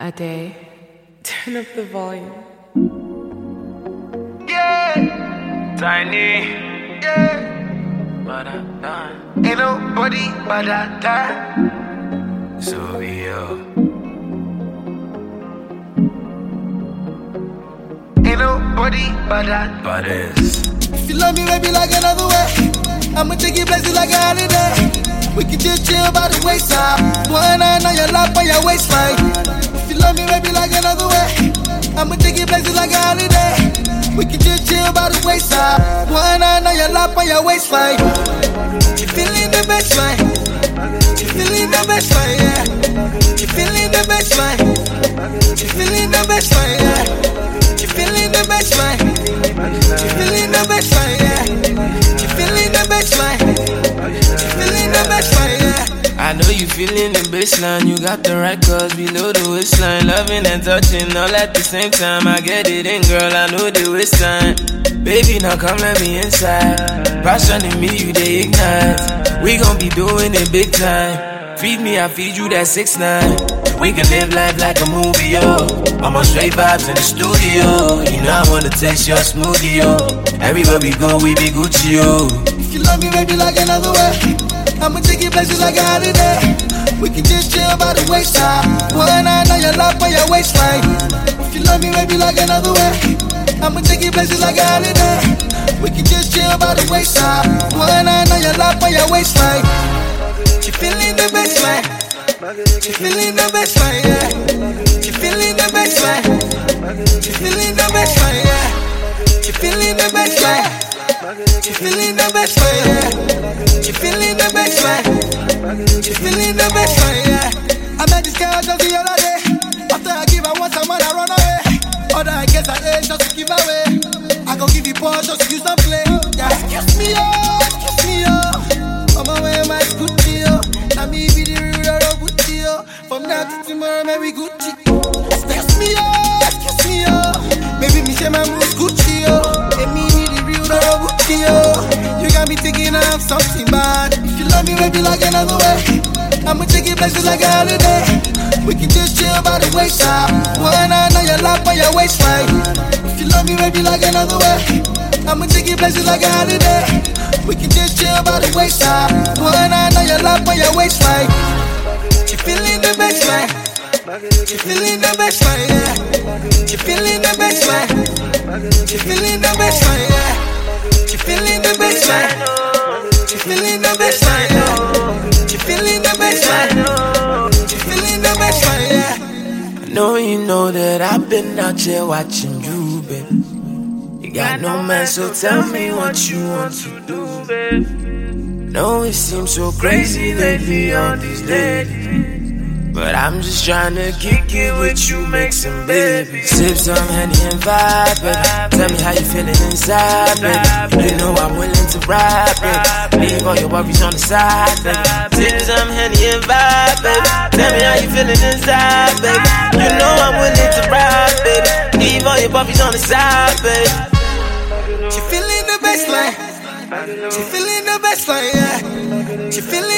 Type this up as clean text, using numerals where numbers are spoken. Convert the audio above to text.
A day. Turn up the volume. Yeah, Tiny. Yeah, ain't nobody but that. So ain't nobody but that. But it's If you love me, baby, like another way, I'ma take you places like a holiday. We can just chill by the wayside. One hand on your lap on your waistline. If you love me, baby, like another way, I'ma take you places like a holiday. We can just chill by the wayside. One hand on your lap on your waistline. You feeling the baseline? You feeling the baseline? Yeah. You feeling the baseline? You feeling the baseline? Yeah. You feeling the baseline? You feeling the baseline? Yeah. You feeling the baseline? You feeling the baseline? Yeah. I know you feeling the baseline. You got the right cause below the waistline. Loving and touching all at the same time. I get it in, girl, I know the waistline. Baby, now come let me inside. Passion in me, you they ignite. We gon' be doing it big time. Feed me, I feed you that 6ix9ine. We can live life like a movie, yo. I'm on straight vibes in the studio. You know I wanna taste your smoothie, yo. Everywhere we go, we be Gucci, yo. If you love me, baby, like another way, I'ma take you places like a holiday. We can just chill by the wayside. One hand on your lap on your waistline. If you love me, baby, like another way, I'ma take you places like a holiday. We can just chill by the wayside. One hand on your lap on your waistline. You feeling the baseline? You feeling the baseline? Yeah. You feeling the baseline? You feeling the baseline? Yeah. You feeling the baseline? You feeling the baseline? Yeah. You feeling the baseline? You feeling the baseline? Yeah. I met this girl just the other day. After I give her once, I wanna run away. Other I guess I ate just to give away. I gon' give you pause just to use some play. Yeah. Excuse me, oh, excuse me, oh. On my way, my Gucci, oh. Now me be the real Gucci, oh. From now to tomorrow, maybe Gucci. Excuse me, oh, excuse me, oh. Maybe me say my moves Gucci, oh. And me be the real Gucci, oh. You got me thinking of something bad. If you love me, maybe like another way, I'ma take you places like a holiday. We can just chill by the wayside. One hand on your lap on your waistline. If you love me, maybe like another way, I'ma take you places like a holiday. We can just chill by the wayside. One hand on your lap on your waistline. You feeling the baseline? You feeling the baseline? Yeah. You feeling the baseline? You feeling the baseline? Yeah. You feeling the baseline? You feeling the baseline? Yeah. You feeling the baseline? You feeling the baseline? Yeah. I know you know that I've been out here watching you, baby. You got no man, so tell me what you want to do, babe. No, it seems so crazy lately, all these ladies. But I'm just trying to kick it with you, make some baby. Sip some Henny and vibe, baby. Tell me how you feeling inside, baby. You know I'm willing to ride, baby. Leave all your worries on the side, baby. Sip some Henny and vibe, baby. Tell me how you feeling inside, baby. You know I'm willing to ride, baby. Leave all your worries on the side, baby. You feeling the baseline? You feeling the baseline? Yeah. You feeling